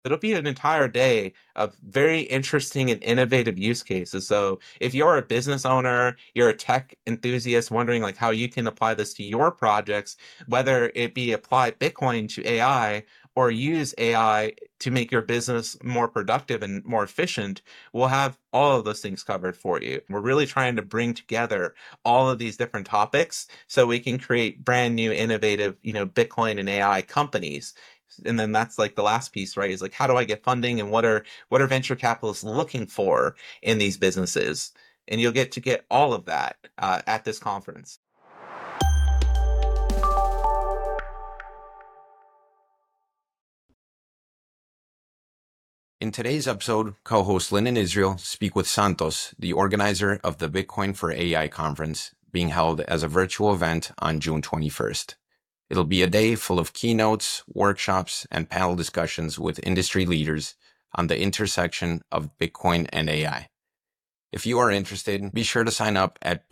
It'll be an entire day of very interesting and innovative use cases. So if you're a business owner, you're a tech enthusiast wondering like how you can apply this to your projects, whether it be apply Bitcoin to AI or use AI to make your business more productive and more efficient, we'll have all of those things covered for you. We're really trying to bring together all of these different topics so we can create brand new innovative, Bitcoin and AI companies. And then that's like the last piece, right? Is like, how do I get funding and what are venture capitalists looking for in these businesses? And you'll get all of that at this conference. In today's episode, co-host Lynn and Israel speak with Santos, the organizer of the Bitcoin for AI conference being held as a virtual event on June 21st. It'll be a day full of keynotes, workshops, and panel discussions with industry leaders on the intersection of Bitcoin and AI. If you are interested, be sure to sign up at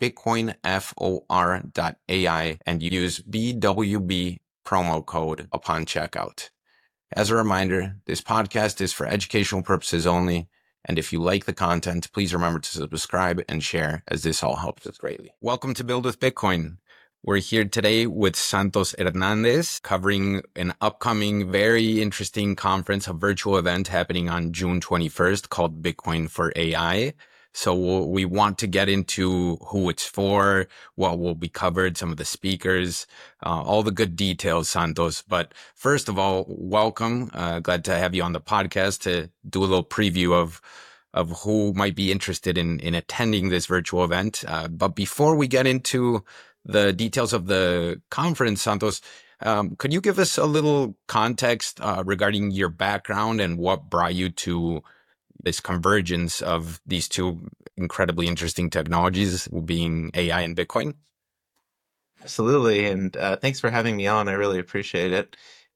bitcoinfor.ai and use BWB promo code upon checkout. As a reminder, this podcast is for educational purposes only, and if you like the content, please remember to subscribe and share, as this all helps us greatly. Welcome to Build with Bitcoin. We're here today with Santos Hernandez, covering an upcoming, very interesting conference, a virtual event happening on June 21st called Bitcoin for AI. So we want to get into who it's for, what will be covered, some of the speakers, all the good details, Santos. But first of all, welcome. Glad to have you on the podcast to do a little preview of who might be interested in attending this virtual event. But before we get into the details of the conference, Santos, could you give us a little context regarding your background and what brought you to this convergence of these two incredibly interesting technologies, being AI and Bitcoin? Absolutely. And thanks for having me on. I really appreciate it.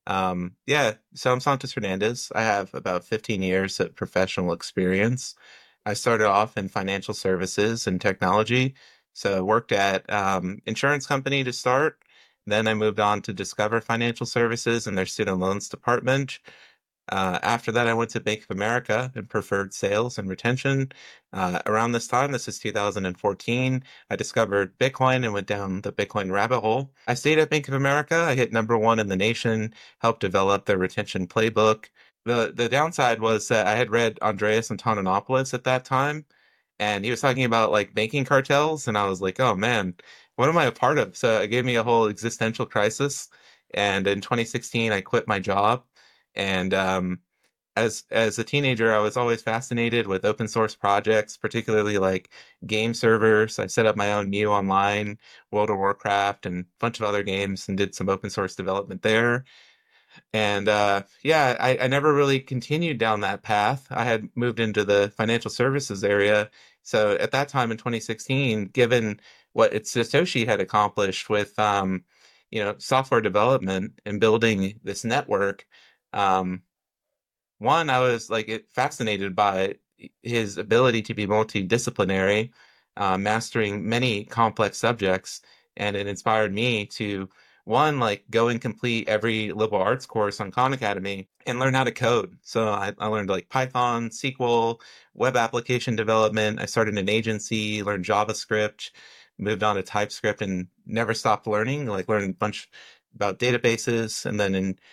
So I'm Santos Hernandez. I have about 15 years of professional experience. I started off in financial services and technology. So I worked at insurance company to start. Then I moved on to Discover Financial Services and their student loans department. After that, I went to Bank of America in preferred sales and retention. Around this time, this is 2014, I discovered Bitcoin and went down the Bitcoin rabbit hole. I stayed at Bank of America. I hit #1 in the nation, helped develop their retention playbook. The downside was that I had read Andreas Antonopoulos at that time, and he was talking about like banking cartels, and I was like, oh man, what am I a part of? So it gave me a whole existential crisis. And in 2016, I quit my job. And as a teenager, I was always fascinated with open source projects, particularly like game servers. I set up my own Mew Online, World of Warcraft, and a bunch of other games, and did some open source development there. And I never really continued down that path. I had moved into the financial services area. So at that time in 2016, given what Satoshi had accomplished with software development and building this network, um, one, I was like fascinated by his ability to be multidisciplinary, mastering many complex subjects, and it inspired me to one, like go and complete every liberal arts course on Khan Academy and learn how to code. So I learned like Python, SQL, web application development. I started an agency, learned JavaScript, moved on to TypeScript, and never stopped learning. Like learned a bunch about databases, and then in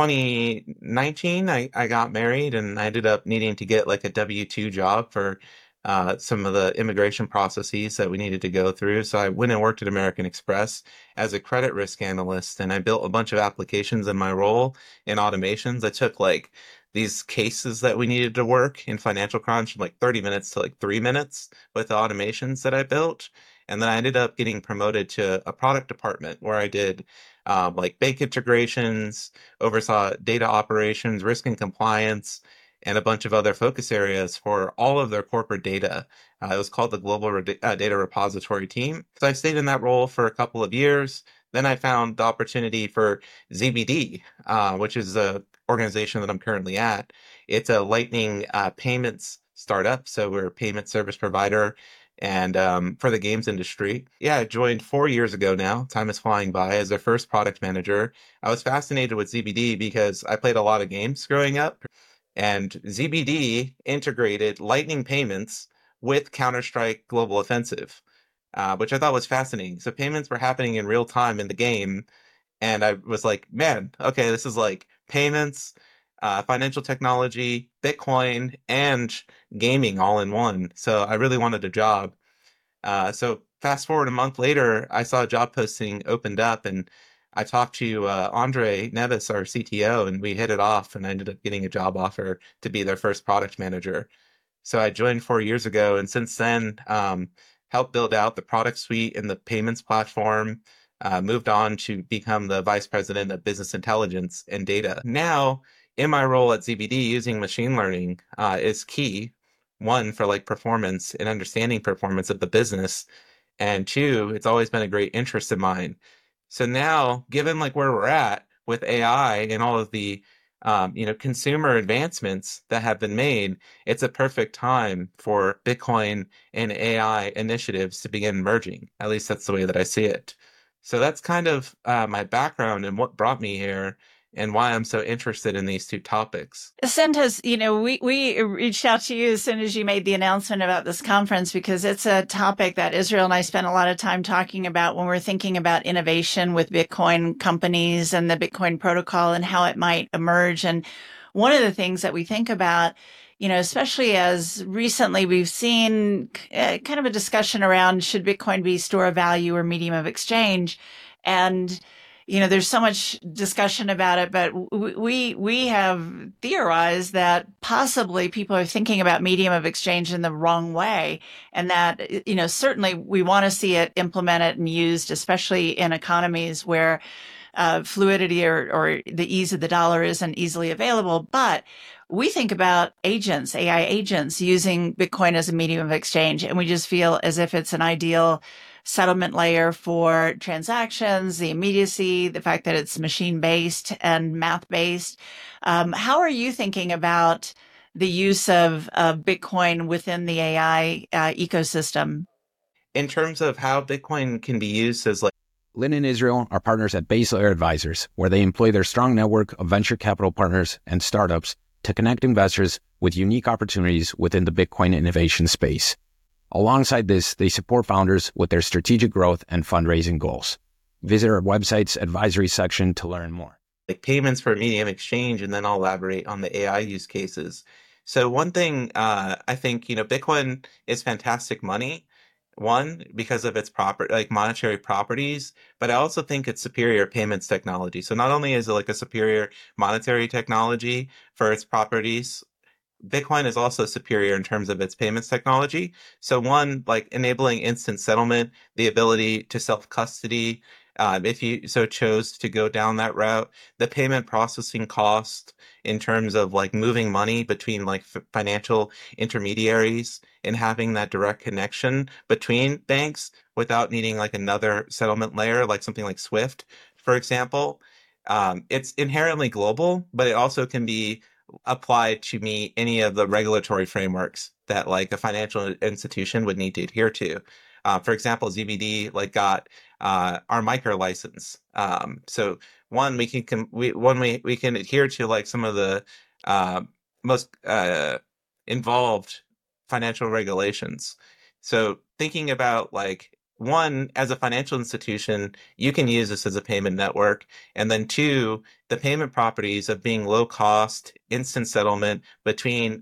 2019, I got married and I ended up needing to get like a W-2 job for some of the immigration processes that we needed to go through. So I went and worked at American Express as a credit risk analyst, and I built a bunch of applications in my role in automations. I took like these cases that we needed to work in Financial Crunch from like 30 minutes to like 3 minutes with the automations that I built. And then I ended up getting promoted to a product department where I did like bank integrations, oversaw data operations, risk and compliance, and a bunch of other focus areas for all of their corporate data. It was called the Global Data Repository Team. So I stayed in that role for a couple of years. Then I found the opportunity for ZBD, which is a organization that I'm currently at. It's a Lightning payments startup. So we're a payment service provider and for the games industry. Yeah, I joined 4 years ago now. Time is flying by as their first product manager. I was fascinated with ZBD because I played a lot of games growing up. And ZBD integrated Lightning payments with Counter-Strike Global Offensive, which I thought was fascinating. So payments were happening in real time in the game, and I was like, man, okay, this is like payments, financial technology, Bitcoin, and gaming all in one. So I really wanted a job. So fast forward a month later, I saw a job posting opened up, and I talked to Andre Nevis, our CTO, and we hit it off, and I ended up getting a job offer to be their first product manager. So I joined 4 years ago, and since then, helped build out the product suite and the payments platform. Moved on to become the vice president of business intelligence and data. Now, in my role at ZBD, using machine learning is key. One, for like performance and understanding performance of the business, and two, it's always been a great interest of mine. So now, given like where we're at with AI and all of the consumer advancements that have been made, it's a perfect time for Bitcoin and AI initiatives to begin merging. At least that's the way that I see it. So that's kind of my background and what brought me here and why I'm so interested in these two topics. Sentas, we reached out to you as soon as you made the announcement about this conference because it's a topic that Israel and I spent a lot of time talking about when we're thinking about innovation with Bitcoin companies and the Bitcoin protocol and how it might emerge. And one of the things that we think about, especially as recently we've seen kind of a discussion around should Bitcoin be store of value or medium of exchange? And there's so much discussion about it, but we have theorized that possibly people are thinking about medium of exchange in the wrong way, and that certainly we want to see it implemented and used, especially in economies where fluidity or the ease of the dollar isn't easily available. But we think about agents, AI agents, using Bitcoin as a medium of exchange, and we just feel as if it's an ideal settlement layer for transactions, the immediacy, the fact that it's machine-based and math-based. How are you thinking about the use of Bitcoin within the AI ecosystem? In terms of how Bitcoin can be used as like Lynn and Israel are partners at Base Layer Advisors, where they employ their strong network of venture capital partners and startups to connect investors with unique opportunities within the Bitcoin innovation space. Alongside this, they support founders with their strategic growth and fundraising goals. Visit our website's advisory section to learn more. Like payments for medium exchange, and then I'll elaborate on the AI use cases. So one thing I think, Bitcoin is fantastic money. One, because of its monetary properties, but I also think it's superior payments technology. So not only is it like a superior monetary technology for its properties, Bitcoin is also superior in terms of its payments technology. So one, like enabling instant settlement, the ability to self-custody, if you so chose to go down that route, the payment processing cost in terms of like moving money between like financial intermediaries and having that direct connection between banks without needing like another settlement layer, like something like SWIFT, for example. It's inherently global, but it also can be applied to meet any of the regulatory frameworks that like a financial institution would need to adhere to. For example, ZBD like got our micro license. So one, we can adhere to like some of the most involved financial regulations. So thinking about like one, as a financial institution, you can use this as a payment network. And then two, the payment properties of being low cost, instant settlement between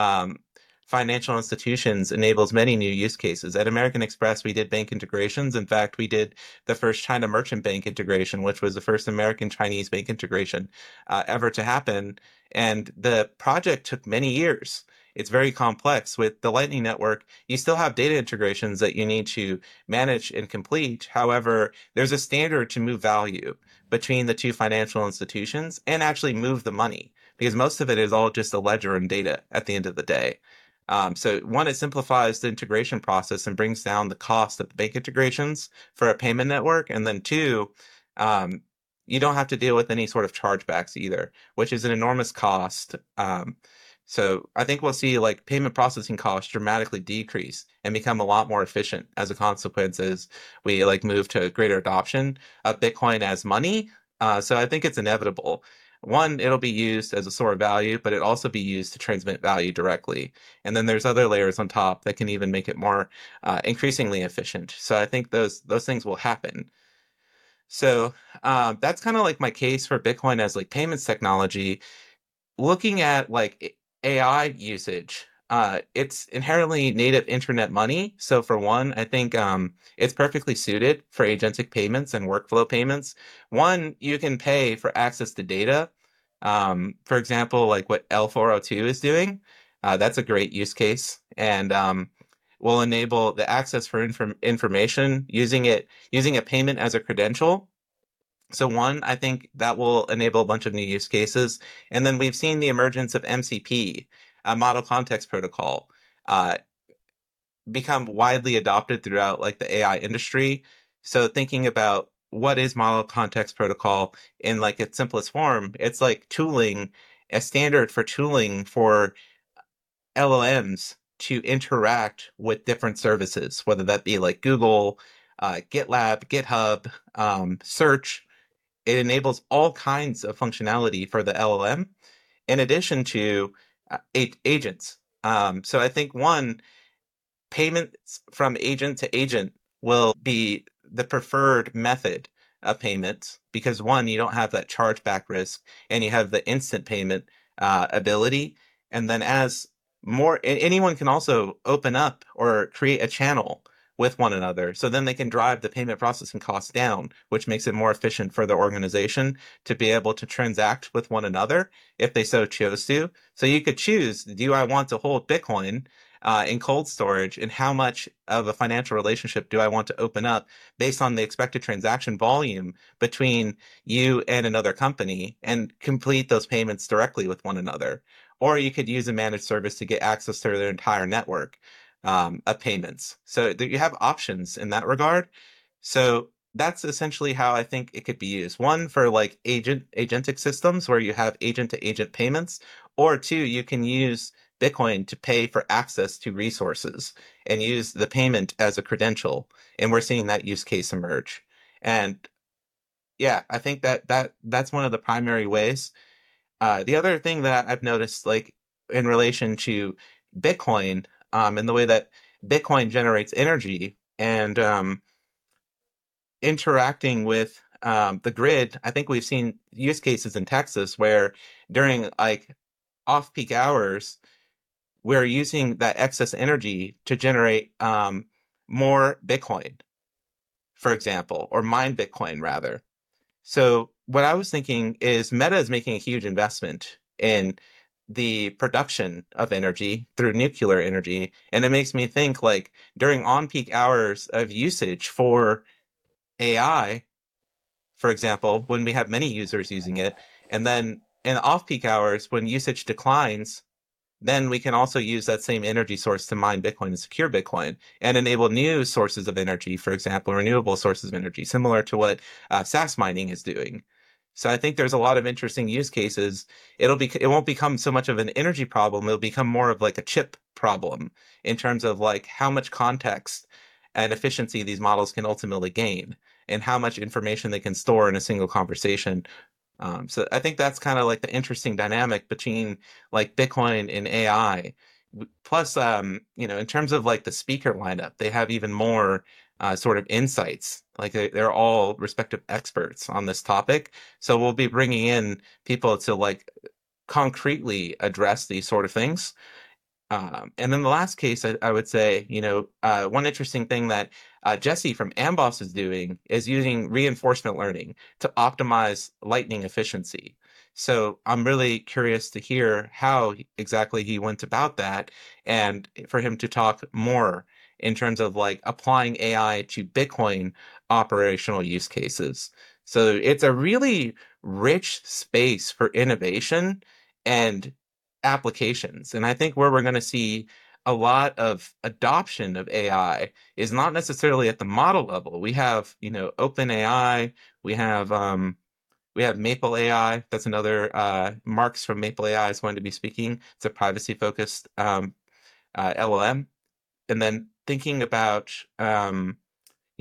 financial institutions enables many new use cases. At American Express, we did bank integrations. In fact, we did the first China merchant bank integration, which was the first American Chinese bank integration ever to happen. And the project took many years. It's very complex. With the Lightning Network, you still have data integrations that you need to manage and complete. However, there's a standard to move value between the two financial institutions and actually move the money, because most of it is all just a ledger and data at the end of the day. So one, it simplifies the integration process and brings down the cost of the bank integrations for a payment network. And then two, you don't have to deal with any sort of chargebacks either, which is an enormous cost. So I think we'll see like payment processing costs dramatically decrease and become a lot more efficient as a consequence as we like move to greater adoption of Bitcoin as money. So I think it's inevitable. one, it'll be used as a store of value, but it also be used to transmit value directly. And then there's other layers on top that can even make it more increasingly efficient. So I think those things will happen. So that's kind of like my case for Bitcoin as like payments technology. Looking at like AI usage, it's inherently native internet money. So for one, I think it's perfectly suited for agentic payments and workflow payments. One, you can pay for access to data. For example, like what L402 is doing, that's a great use case, and will enable the access for information using a payment as a credential. So one, I think that will enable a bunch of new use cases. And then we've seen the emergence of MCP, Model Context Protocol, uh, become widely adopted throughout like the AI industry. So thinking about what is Model Context Protocol in like its simplest form, it's like tooling, a standard for tooling for LLMs to interact with different services, whether that be like Google, GitLab, GitHub, Search. It enables all kinds of functionality for the LLM in addition to agents. So I think one, payments from agent to agent will be the preferred method of payments because one, you don't have that chargeback risk and you have the instant payment ability. And then as more, anyone can also open up or create a channel with one another. So then they can drive the payment processing costs down, which makes it more efficient for the organization to be able to transact with one another if they so chose to. So you could choose, do I want to hold Bitcoin in cold storage, and how much of a financial relationship do I want to open up based on the expected transaction volume between you and another company and complete those payments directly with one another. Or you could use a managed service to get access to their entire network of payments. So you have options in that regard. So that's essentially how I think it could be used. One, for like agentic systems where you have agent to agent payments, or two, you can use Bitcoin to pay for access to resources and use the payment as a credential. And we're seeing that use case emerge. And yeah, I think that's one of the primary ways. The other thing that I've noticed, like in relation to Bitcoin, and the way that Bitcoin generates energy and interacting with the grid, I think we've seen use cases in Texas where during like off-peak hours, we're using that excess energy to generate more Bitcoin, for example, or mine Bitcoin rather. So what I was thinking is Meta is making a huge investment in the production of energy through nuclear energy. And it makes me think like during on-peak hours of usage for AI, for example, when we have many users using it, and then in off-peak hours when usage declines, then we can also use that same energy source to mine Bitcoin and secure Bitcoin and enable new sources of energy, for example, renewable sources of energy, similar to what SAS mining is doing. So I think there's a lot of interesting use cases. It won't become so much of an energy problem. It'll become more of like a chip problem in terms of like how much context and efficiency these models can ultimately gain and how much information they can store in a single conversation. So I think that's kind of like the interesting dynamic between like Bitcoin and AI. Plus, in terms of like the speaker lineup, they have even more sort of insights. Like they're all respective experts on this topic. So we'll be bringing in people to like concretely address these sort of things. And then the last case, I would say, one interesting thing that Jesse from Amboss is doing is using reinforcement learning to optimize Lightning efficiency. So I'm really curious to hear how exactly he went about that and for him to talk more in terms of like applying AI to Bitcoin operational use cases. So it's a really rich space for innovation and applications. And I think where we're going to see a lot of adoption of AI is not necessarily at the model level. We have, OpenAI, we have Maple AI. That's another Marks from Maple AI is going to be speaking. It's a privacy focused LLM. And then thinking about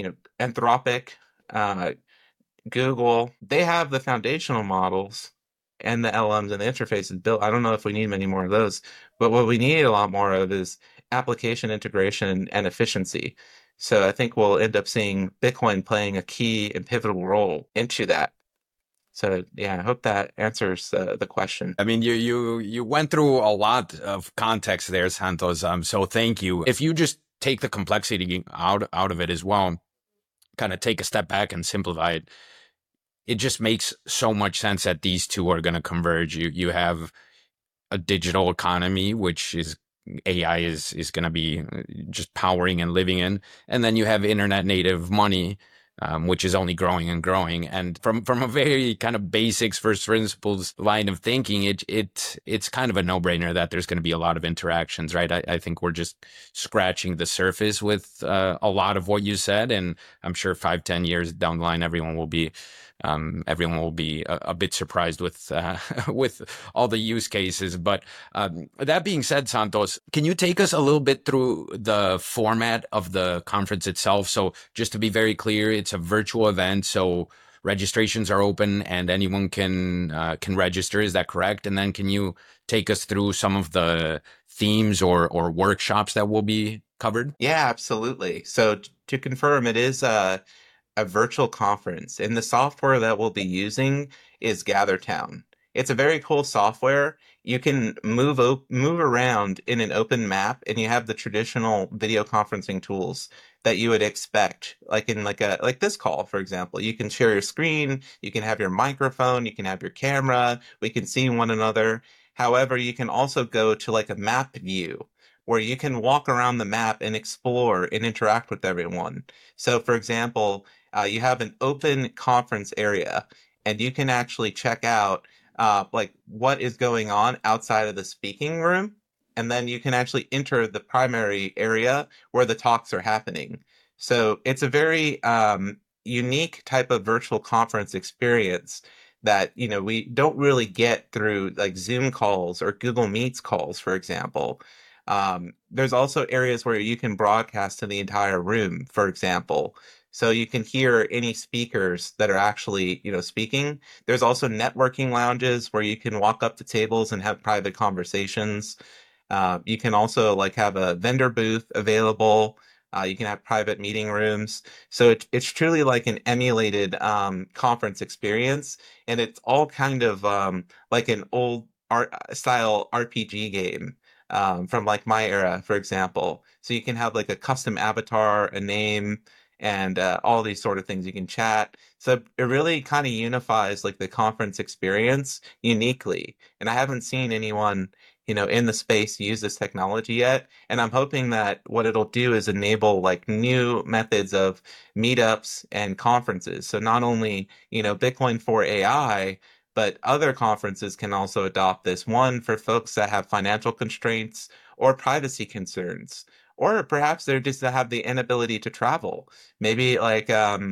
Anthropic, Google, they have the foundational models, and the LLMs and the interfaces built. I don't know if we need many more of those, but what we need a lot more of is application integration and efficiency. So I think we'll end up seeing Bitcoin playing a key and pivotal role into that. So yeah, I hope that answers the question. I mean, you went through a lot of context there, Santos. So thank you. If you just take the complexity out of it as well, kind of take a step back and simplify it, it just makes so much sense that these two are going to converge. You have a digital economy, which is AI is going to be just powering and living in, and then you have internet native money, which is only growing and growing. And from a very kind of basics, first principles line of thinking, it's kind of a no-brainer that there's going to be a lot of interactions, right? I think we're just scratching the surface with a lot of what you said, and I'm sure 5-10 years down the line, everyone will be a bit surprised with with all the use cases. But that being said, Santos, can you take us a little bit through the format of the conference itself? So just to be very clear, it's a virtual event, so registrations are open and anyone can register. Is that correct? And then can you take us through some of the themes or workshops that will be covered? Yeah, absolutely. So to confirm, it is a virtual conference, and the software that we'll be using is GatherTown. It's a very cool software. You can move around in an open map, and you have the traditional video conferencing tools that you would expect, like in like this call, for example. You can share your screen, you can have your microphone, you can have your camera, we can see one another. However, you can also go to like a map view where you can walk around the map and explore and interact with everyone. So, for example, you have an open conference area, and you can actually check out like what is going on outside of the speaking room, and then you can actually enter the primary area where the talks are happening. So it's a very unique type of virtual conference experience that we don't really get through like Zoom calls or Google Meets calls, for example. There's also areas where you can broadcast to the entire room, for example. So you can hear any speakers that are actually, speaking. There's also networking lounges where you can walk up to tables and have private conversations. You can also like have a vendor booth available. You can have private meeting rooms. So it's truly like an emulated conference experience. And it's all kind of like an old style RPG game. From like my era, for example. So you can have like a custom avatar, a name, and all these sort of things. You can chat. So it really kind of unifies like the conference experience uniquely. And I haven't seen anyone, in the space use this technology yet. And I'm hoping that what it'll do is enable like new methods of meetups and conferences. So not only, Bitcoin for AI, but other conferences can also adopt this one for folks that have financial constraints or privacy concerns, or perhaps they're just have the inability to travel. Maybe like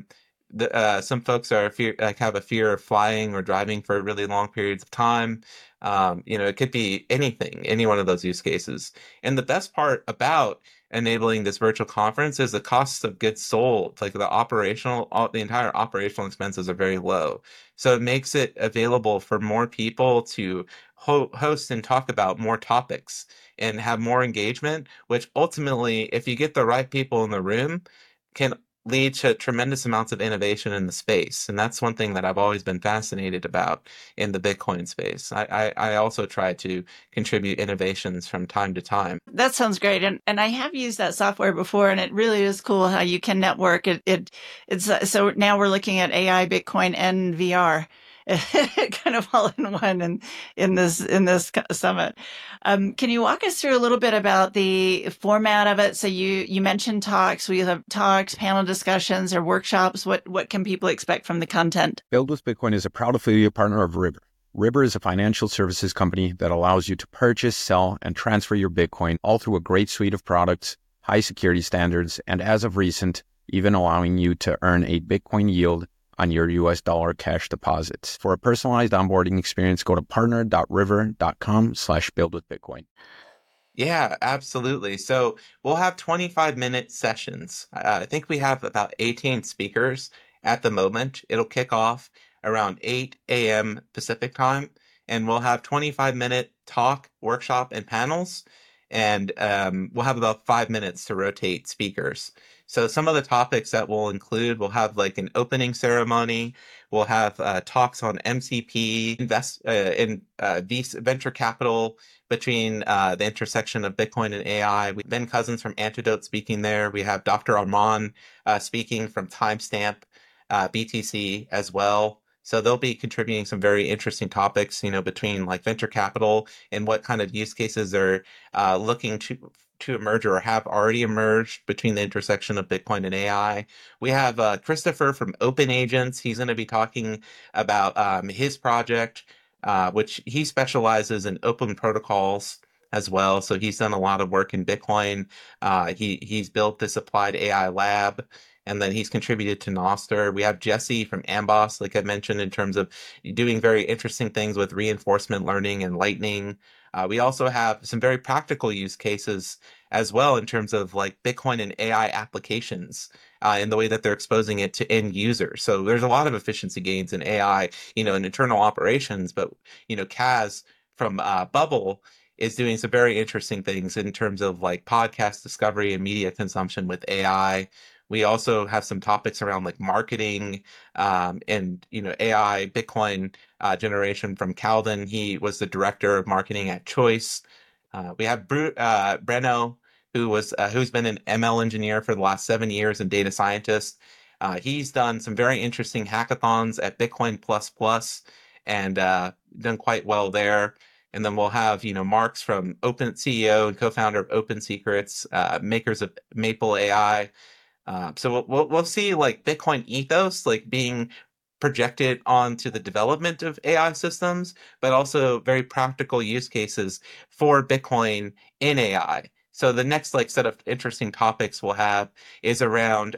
some folks have a fear of flying or driving for really long periods of time. It could be anything, any one of those use cases. And the best part about enabling this virtual conference is the costs of goods sold, like the entire operational expenses are very low. So it makes it available for more people to host and talk about more topics and have more engagement, which ultimately, if you get the right people in the room, can lead to tremendous amounts of innovation in the space. And that's one thing that I've always been fascinated about in the Bitcoin space. I also try to contribute innovations from time to time. That sounds great. And I have used that software before, and it really is cool how you can network. It's so now we're looking at AI, Bitcoin, and VR. Kind of all in one and in this summit. Can you walk us through a little bit about the format of it? So you mentioned talks. We have talks, panel discussions, or workshops. What can people expect from the content? Build with Bitcoin is a proud affiliate partner of River. River is a financial services company that allows you to purchase, sell, and transfer your Bitcoin all through a great suite of products, high security standards, and as of recent, even allowing you to earn a Bitcoin yield on your US dollar cash deposits. For a personalized onboarding experience, go to partner.river.com/buildwithbitcoin. Yeah, absolutely. So we'll have 25-minute sessions. I think we have about 18 speakers at the moment. It'll kick off around 8 a.m. Pacific time. and we'll have 25-minute talk, workshop, and panels. And we'll have about 5 minutes to rotate speakers. So some of the topics that we'll include, we'll have like an opening ceremony. We'll have talks on MCP, venture capital between the intersection of Bitcoin and AI. Ben Cousins from Antidote speaking there. We have Dr. Arman speaking from Timestamp BTC as well. So they'll be contributing some very interesting topics, between like venture capital and what kind of use cases they're looking to emerge or have already emerged between the intersection of Bitcoin and AI. We have Christopher from Open Agents. He's going to be talking about his project, which he specializes in open protocols as well. So he's done a lot of work in Bitcoin. He's built this applied AI lab. And then he's contributed to Nostr. We have Jesse from Amboss, like I mentioned, in terms of doing very interesting things with reinforcement learning and Lightning. We also have some very practical use cases as well in terms of like Bitcoin and AI applications in the way that they're exposing it to end users. So there's a lot of efficiency gains in AI, in internal operations. But, Kaz from Bubble is doing some very interesting things in terms of like podcast discovery and media consumption with AI. We also have some topics around like marketing and, AI, Bitcoin generation from Calvin. He was the director of marketing at Choice. We have Breno, who's been an ML engineer for the last 7 years and data scientist. He's done some very interesting hackathons at Bitcoin and done quite well there. And then we'll have, Marks from Open CEO and co-founder of Open Secrets, makers of Maple AI. So we'll see like Bitcoin ethos like being projected onto the development of AI systems, but also very practical use cases for Bitcoin in AI. So the next like set of interesting topics we'll have is around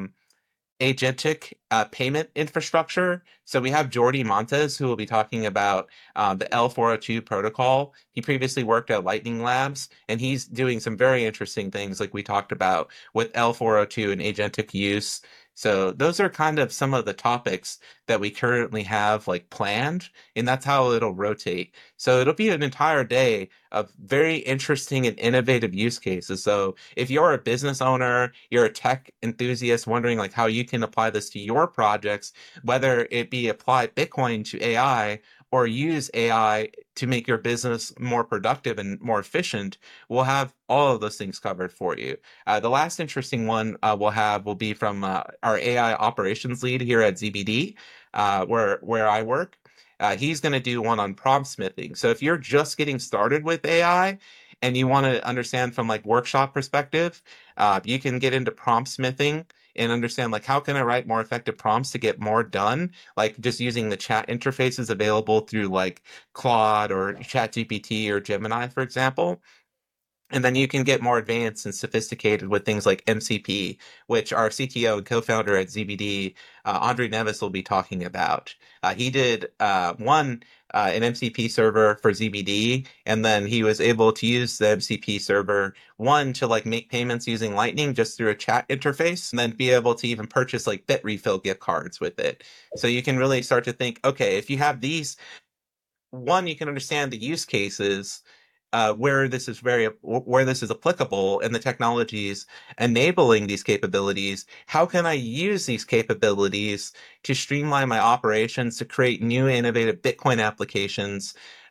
agentic payment infrastructure. So we have Jordi Montes, who will be talking about the L402 protocol. He previously worked at Lightning Labs, and he's doing some very interesting things like we talked about with L402 and agentic use. So those are kind of some of the topics that we currently have like planned, and that's how it'll rotate. So it'll be an entire day of very interesting and innovative use cases. So if you're a business owner, you're a tech enthusiast wondering like how you can apply this to your projects, whether it be apply Bitcoin to AI or use AI to make your business more productive and more efficient, we'll have all of those things covered for you. The last interesting one will be from our AI operations lead here at ZBD, where I work. He's going to do one on prompt smithing. So if you're just getting started with AI and you want to understand from like workshop perspective, you can get into prompt smithing and understand like how can I write more effective prompts to get more done, like just using the chat interfaces available through like Claude or ChatGPT or Gemini, for example. And then you can get more advanced and sophisticated with things like MCP, which our CTO and co-founder at ZBD, Andre Nevis, will be talking about. He did an MCP server for ZBD, and then he was able to use the MCP server, to like make payments using Lightning just through a chat interface, and then be able to even purchase like BitRefill gift cards with it. So you can really start to think, okay, if you have these, you can understand the use cases where this is applicable and the technologies enabling these capabilities. How can I use these capabilities to streamline my operations, to create new innovative Bitcoin applications?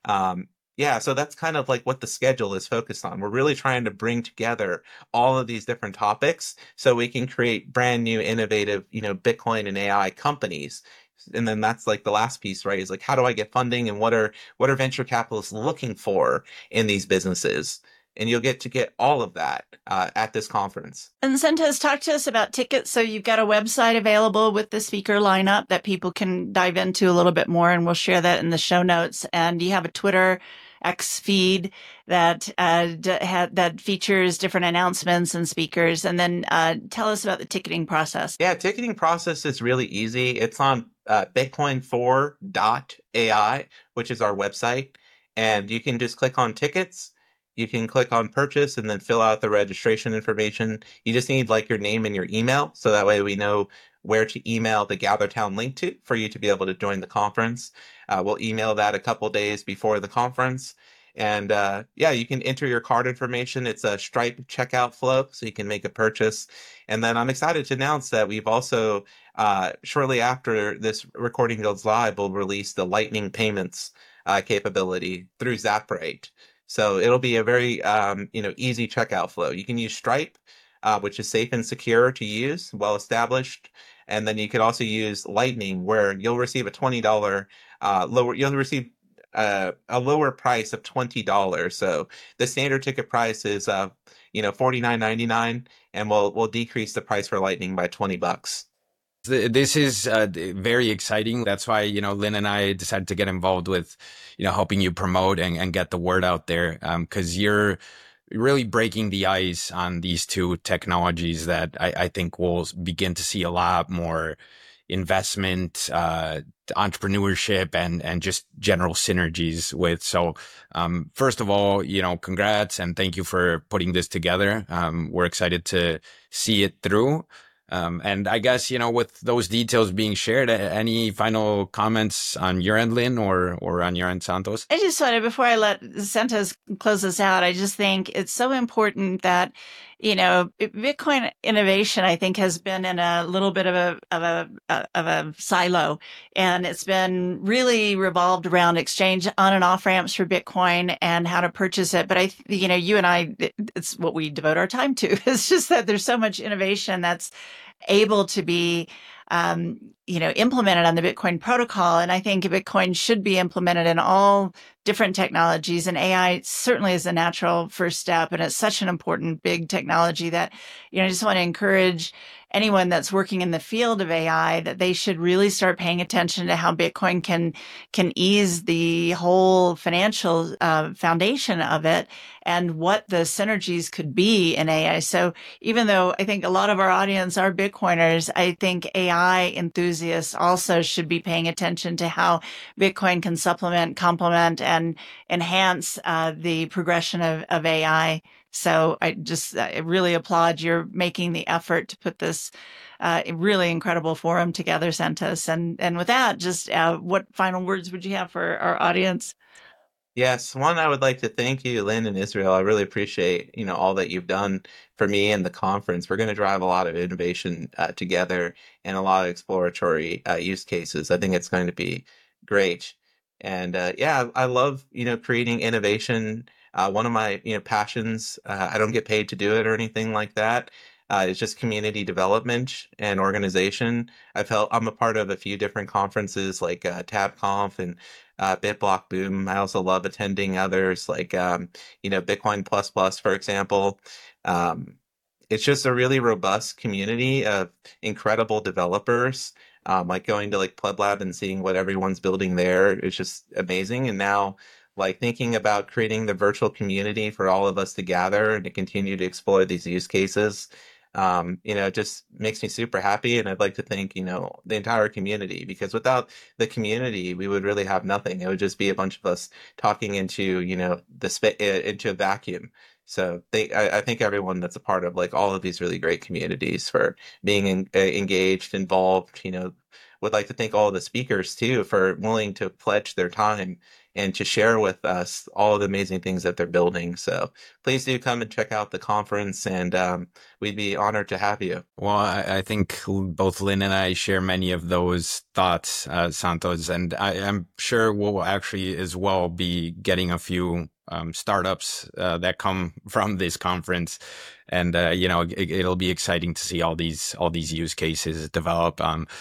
So that's kind of like what the schedule is focused on. We're really trying to bring together all of these different topics so we can create brand new innovative, Bitcoin and AI companies. And then that's like the last piece, right? Is like, how do I get funding, and what are venture capitalists looking for in these businesses? And you'll get all of that at this conference. And Sentez, talk to us about tickets. So you've got a website available with the speaker lineup that people can dive into a little bit more, and we'll share that in the show notes. And you have a Twitter X feed that features different announcements and speakers. And then tell us about the ticketing process. Yeah, ticketing process is really easy. It's on bitcoin4.ai, which is our website. And you can just click on tickets, you can click on purchase and then fill out the registration information. You just need like your name and your email. So that way we know where to email the GatherTown link to for you to be able to join the conference. We'll email that a couple days before the conference. And yeah, you can enter your card information. It's a Stripe checkout flow, so you can make a purchase. And then I'm excited to announce that we've also, shortly after this recording goes live, we'll release the Lightning payments capability through Zapperate. So it'll be a very easy checkout flow. You can use Stripe, which is safe and secure to use, well established. And then you could also use Lightning, where you'll receive a $20 lower. You'll receive a lower price of $20. So the standard ticket price is $49.99, and we'll decrease the price for Lightning by $20. This is very exciting. That's why, Lynn and I decided to get involved with, helping you promote and get the word out there. Cause you're really breaking the ice on these two technologies that I think we'll begin to see a lot more investment, entrepreneurship and just general synergies with. So, first of all, congrats and thank you for putting this together. We're excited to see it through. And I guess, with those details being shared, any final comments on your end, Lynn, or on your end, Santos? I just wanted, before I let Santos close this out, I just think it's so important that, Bitcoin innovation, I think, has been in a little bit of a silo, and it's been really revolved around exchange on and off ramps for Bitcoin and how to purchase it. But you and I, it's what we devote our time to. It's just that there's so much innovation that's able to be implemented on the Bitcoin protocol. And I think Bitcoin should be implemented in all different technologies, and AI certainly is a natural first step. And it's such an important big technology that, I just want to encourage anyone that's working in the field of AI that they should really start paying attention to how Bitcoin can ease the whole financial foundation of it and what the synergies could be in AI. So even though I think a lot of our audience are Bitcoiners, I think AI enthusiasts also should be paying attention to how Bitcoin can supplement, complement, and enhance the progression of AI. So I really applaud your making the effort to put this really incredible forum together, Santos. And with that, just what final words would you have for our audience? Yes, one, I would like to thank you, Lynn and Israel. I really appreciate, all that you've done for me and the conference. We're going to drive a lot of innovation together and a lot of exploratory use cases. I think it's going to be great. And yeah, I love, creating innovation. One of my, passions, I don't get paid to do it or anything like that. It's just community development and organization. I'm a part of a few different conferences like TabConf and BitBlock Boom. I also love attending others like, Bitcoin Plus Plus, for example. It's just a really robust community of incredible developers. Like going to like PlebLab and seeing what everyone's building there is just amazing. And now, like thinking about creating the virtual community for all of us to gather and to continue to explore these use cases, it just makes me super happy. And I'd like to thank, the entire community, because without the community, we would really have nothing. It would just be a bunch of us talking into, into a vacuum. So I thank everyone that's a part of like all of these really great communities for being engaged, involved. Would like to thank all of the speakers too for willing to pledge their time and to share with us all the amazing things that they're building. So please do come and check out the conference, and we'd be honored to have you. Well, I think both Lynn and I share many of those thoughts, Santos, and I'm sure we'll actually as well be getting a few startups that come from this conference, and it'll be exciting to see all these use cases develop.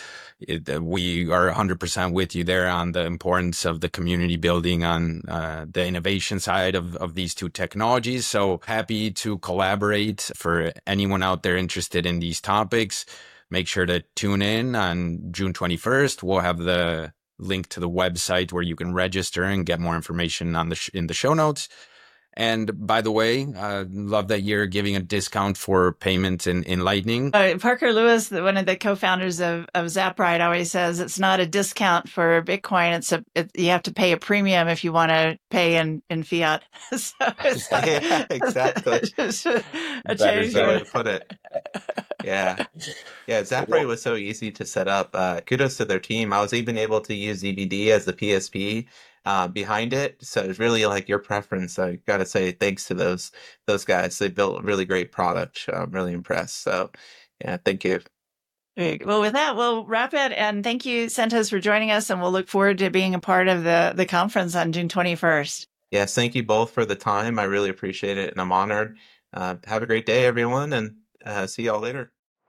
We are 100% with you there on the importance of the community building on the innovation side of these two technologies. So happy to collaborate. For anyone out there interested in these topics, make sure to tune in on June 21st. We'll have the link to the website where you can register and get more information on in the show notes. And by the way, love that you're giving a discount for payment in Lightning. Parker Lewis, one of the co-founders of Zapride, always says it's not a discount for Bitcoin. You have to pay a premium if you want to pay in fiat. So it's like, Yeah, exactly. a Better way change. to put it. Yeah. Yeah, Zapride was so easy to set up. Kudos to their team. I was even able to use ZBD as the PSP behind it. So it's really like your preference. I got to say thanks to those guys. They built a really great product. I'm really impressed. So yeah, thank you. Great. Well, with that, we'll wrap it. And thank you, Sentos, for joining us. And we'll look forward to being a part of the conference on June 21st. Yes, thank you both for the time. I really appreciate it, and I'm honored. Have a great day, everyone, and see y'all later.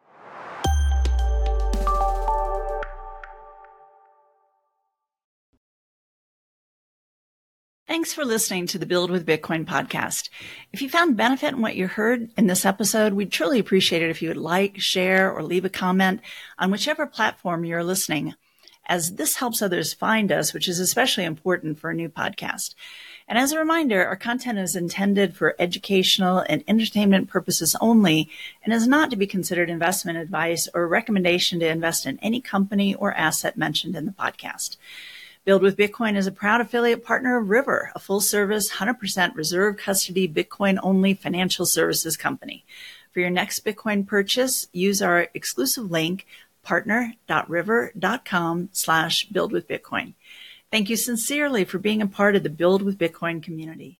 Thanks for listening to the Build with Bitcoin podcast. If you found benefit in what you heard in this episode, we'd truly appreciate it if you would like, share, or leave a comment on whichever platform you're listening, as this helps others find us, which is especially important for a new podcast. And as a reminder, our content is intended for educational and entertainment purposes only and is not to be considered investment advice or a recommendation to invest in any company or asset mentioned in the podcast. Build with Bitcoin is a proud affiliate partner of River, a full-service, 100% reserve custody, Bitcoin-only financial services company. For your next Bitcoin purchase, use our exclusive link, partner.river.com/buildwithbitcoin. Thank you sincerely for being a part of the Build with Bitcoin community.